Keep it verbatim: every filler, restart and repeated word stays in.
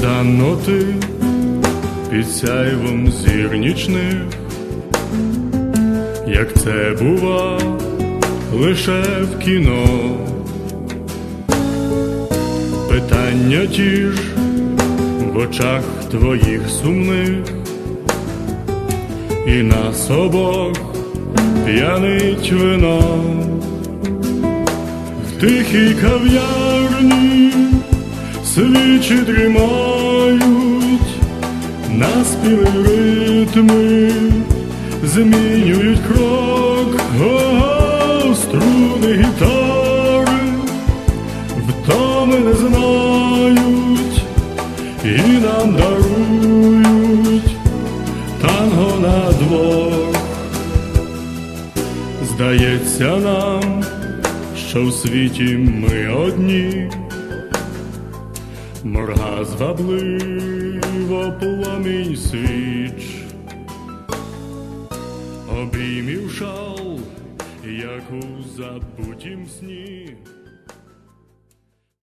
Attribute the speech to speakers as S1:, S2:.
S1: танути під сяйвом зір нічних, як це бува лише в кіно. Питання ті ж в очах твоїх сумних, і нас обох п'янить вино. В тихій кав'ярні свічі дрімають, наспіви ритми змінюють крок. Ого, струни гітари втоми не знають і нам дарують танго на двох. Здається нам, що в світі ми одні, морга звабливо пламінь свіч, обіймів шал, як у забутім сні.